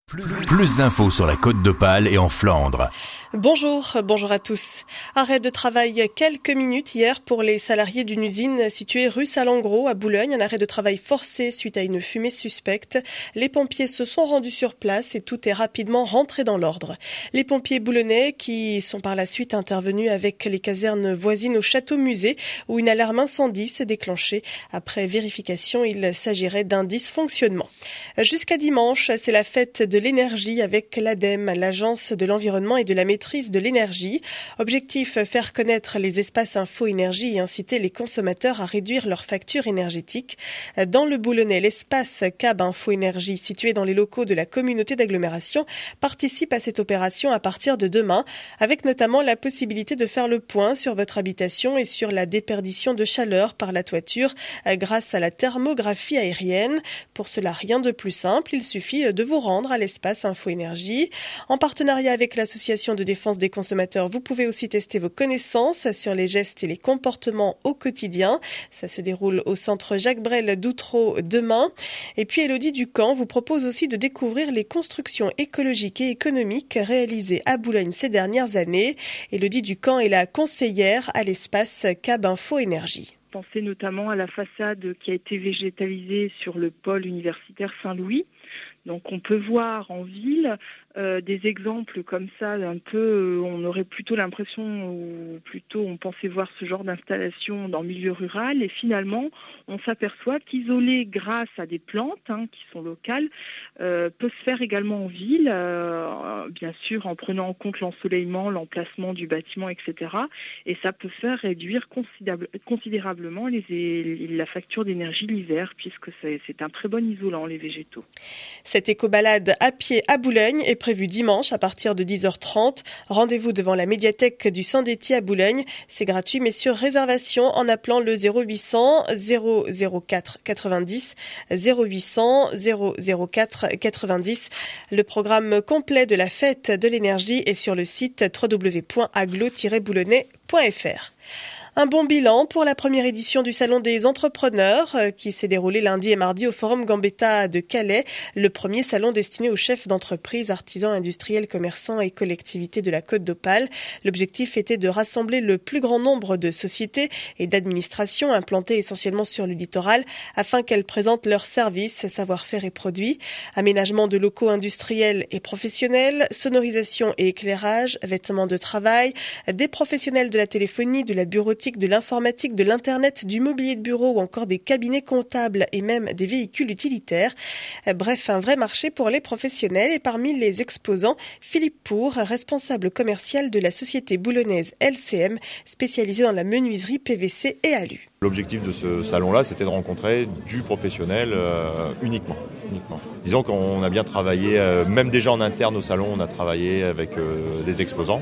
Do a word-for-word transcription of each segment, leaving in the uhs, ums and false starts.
Plus, plus d'infos sur la Côte d'Opale et en Flandre. Bonjour, bonjour à tous. Arrêt de travail quelques minutes hier pour les salariés d'une usine située rue Salengro à Boulogne. Un arrêt de travail forcé suite à une fumée suspecte. Les pompiers se sont rendus sur place et tout est rapidement rentré dans l'ordre. Les pompiers boulonnais qui sont par la suite intervenus avec les casernes voisines au château-musée où une alarme incendie s'est déclenchée. Après vérification, il s'agirait d'un dysfonctionnement. Jusqu'à dimanche, c'est la fête de l'énergie avec l'ADEME, l'Agence de l'environnement et de la maîtrise de l'énergie. Objectif, faire connaître les espaces info-énergie et inciter les consommateurs à réduire leurs factures énergétiques. Dans le Boulonnais, l'espace C A B Info Énergie, situé dans les locaux de la communauté d'agglomération, participe à cette opération à partir de demain, avec notamment la possibilité de faire le point sur votre habitation et sur la déperdition de chaleur par la toiture grâce à la thermographie aérienne. Pour cela, rien de plus simple, il suffit de vous rendre à l'espace Info Énergie. En partenariat avec l'association de défense des consommateurs, vous pouvez aussi tester vos connaissances sur les gestes et les comportements au quotidien. Ça se déroule au centre Jacques Brel d'Outreau demain. Et puis Élodie Ducamp vous propose aussi de découvrir les constructions écologiques et économiques réalisées à Boulogne ces dernières années. Élodie Ducamp est la conseillère à l'espace C A B Info Énergie. Pensez notamment à la façade qui a été végétalisée sur le pôle universitaire Saint-Louis. Donc on peut voir en ville euh, des exemples comme ça, un peu, euh, on aurait plutôt l'impression, ou plutôt on pensait voir ce genre d'installation dans le milieu rural, et finalement on s'aperçoit qu'isoler grâce à des plantes hein, qui sont locales euh, peut se faire également en ville, euh, bien sûr en prenant en compte l'ensoleillement, l'emplacement du bâtiment, et cetera. Et ça peut faire réduire considérable, considérablement les, les, la facture d'énergie l'hiver, puisque c'est, c'est un très bon isolant, les végétaux. Cette éco-balade à pied à Boulogne est prévue dimanche à partir de dix heures trente. Rendez-vous devant la médiathèque du Saint-Détier à Boulogne. C'est gratuit mais sur réservation en appelant le zéro huit cents zéro zéro quatre quatre-vingt-dix zéro huit cents zéro zéro quatre quatre-vingt-dix. Le programme complet de la fête de l'énergie est sur le site w w w point aglo tiret boulonnais point f r. Un bon bilan pour la première édition du Salon des entrepreneurs qui s'est déroulé lundi et mardi au Forum Gambetta de Calais, le premier salon destiné aux chefs d'entreprise, artisans, industriels, commerçants et collectivités de la Côte d'Opale. L'objectif était de rassembler le plus grand nombre de sociétés et d'administrations implantées essentiellement sur le littoral afin qu'elles présentent leurs services, savoir-faire et produits. Aménagement de locaux industriels et professionnels, sonorisation et éclairage, vêtements de travail, des professionnels de la téléphonie, de la bureautique, de l'informatique, de l'internet, du mobilier de bureau ou encore des cabinets comptables et même des véhicules utilitaires. Bref, un vrai marché pour les professionnels. Et parmi les exposants, Philippe Pour, responsable commercial de la société boulonnaise L C M, spécialisée dans la menuiserie P V C et alu. L'objectif de ce salon-là, c'était de rencontrer du professionnel euh, uniquement, uniquement. Disons qu'on a bien travaillé, euh, même déjà en interne au salon, on a travaillé avec euh, des exposants.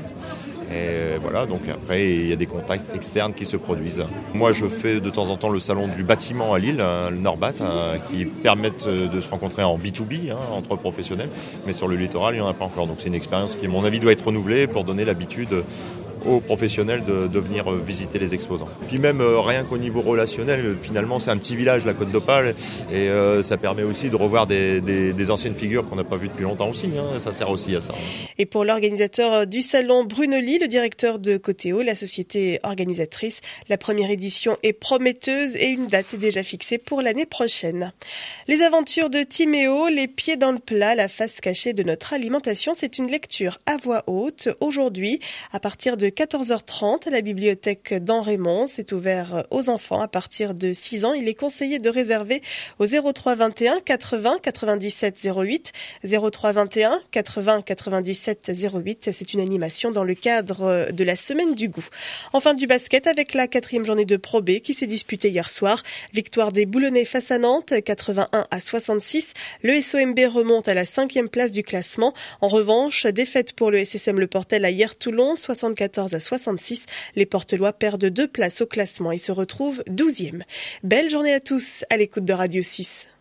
Et voilà, donc après, il y a des contacts externes qui se produisent. Moi, je fais de temps en temps le salon du bâtiment à Lille, hein, le Norbat, hein, qui permettent de se rencontrer en B deux B, hein, entre professionnels. Mais sur le littoral, il n'y en a pas encore. Donc c'est une expérience qui, à mon avis, doit être renouvelée pour donner l'habitude aux professionnels de, de venir visiter les exposants. Puis même euh, rien qu'au niveau relationnel, finalement c'est un petit village, la Côte d'Opale, et euh, ça permet aussi de revoir des, des, des anciennes figures qu'on n'a pas vues depuis longtemps aussi, hein, ça sert aussi à ça. Et pour l'organisateur du salon, Bruno Lee, le directeur de Cotéo, la société organisatrice, la première édition est prometteuse et une date est déjà fixée pour l'année prochaine. Les aventures de Timéo, les pieds dans le plat, la face cachée de notre alimentation, c'est une lecture à voix haute aujourd'hui à partir de quatorze heures trente à la bibliothèque d'En-Raymond. C'est ouvert aux enfants à partir de six ans. Il est conseillé de réserver au zéro trois vingt et un quatre-vingts quatre-vingt-dix-sept zéro huit zéro trois vingt et un quatre-vingts quatre-vingt-dix-sept zéro huit. C'est une animation dans le cadre de la semaine du goût. Enfin du basket avec la quatrième journée de Pro B qui s'est disputée hier soir. Victoire des Boulonnais face à Nantes, quatre-vingt-un à soixante-six. Le S O M B remonte à la cinquième place du classement. En revanche, défaite pour le S S M Le Portel à Hier-Toulon, soixante-quatorze à soixante-six. Les Portelois perdent deux places au classement et se retrouvent douzième. Belle journée à tous à l'écoute de Radio six.